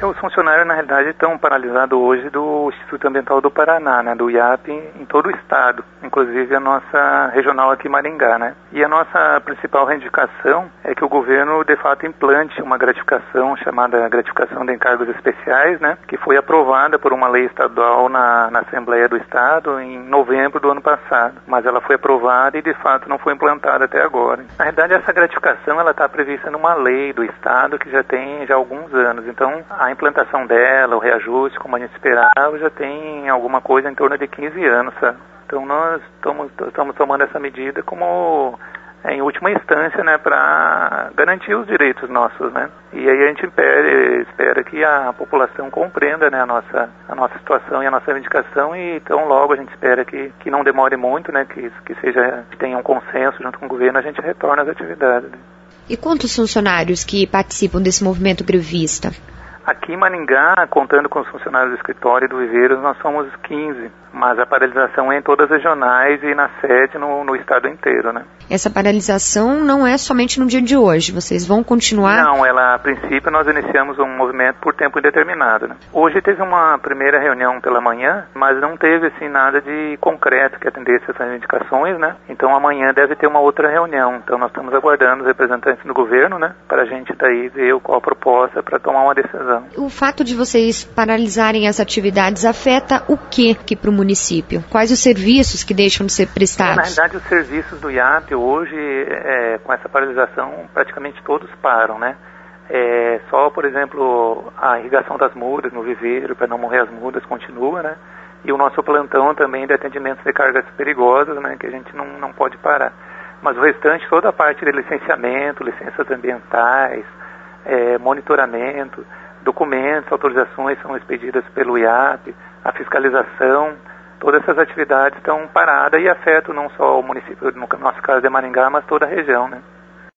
Os funcionários, na realidade, estão paralisados hoje do Instituto Ambiental do Paraná, né, do IAP, em todo o estado, inclusive a nossa regional aqui em Maringá, né. E a nossa principal reivindicação é que o governo, de fato, implante uma gratificação chamada gratificação de encargos especiais, né, que foi aprovada por uma lei estadual na Assembleia do Estado em novembro do ano passado. Mas ela foi aprovada e, de fato, não foi implantada até agora. Na realidade, essa gratificação ela está prevista numa lei do Estado que já tem alguns anos. Então, a implantação dela, o reajuste, como a gente esperava, já tem alguma coisa em torno de 15 anos, sabe? Então, nós estamos tomando essa medida como, em última instância, né, para garantir os direitos nossos, né? E aí a gente espera que a população compreenda, né, a nossa situação e a nossa reivindicação, e então logo a gente espera que não demore muito, né, que tenha um consenso junto com o governo, a gente retorna às atividades. E quantos funcionários que participam desse movimento grevista? Aqui em Maringá, contando com os funcionários do escritório e do Viveiros, nós somos 15, mas a paralisação é em todas as regionais e na sede no estado inteiro, né? Essa paralisação não é somente no dia de hoje, vocês vão continuar? Não, a princípio nós iniciamos um movimento por tempo indeterminado, né? Hoje teve uma primeira reunião pela manhã, mas não teve assim nada de concreto que atendesse essas reivindicações, né? Então amanhã deve ter uma outra reunião, então nós estamos aguardando os representantes do governo, né? Para a gente daí ver qual a proposta para tomar uma decisão. O fato de vocês paralisarem as atividades afeta o que para o município? Quais os serviços que deixam de ser prestados? Na realidade, os serviços do IAP hoje, com essa paralisação, praticamente todos param, né? Só, por exemplo, a irrigação das mudas no viveiro, para não morrer as mudas, continua, né? E o nosso plantão também de atendimentos de cargas perigosas, né? Que a gente não pode parar. Mas o restante, toda a parte de licenciamento, licenças ambientais, monitoramento, documentos, autorizações são expedidas pelo IAP, a fiscalização, todas essas atividades estão paradas e afetam não só o município, no nosso caso de Maringá, mas toda a região, né?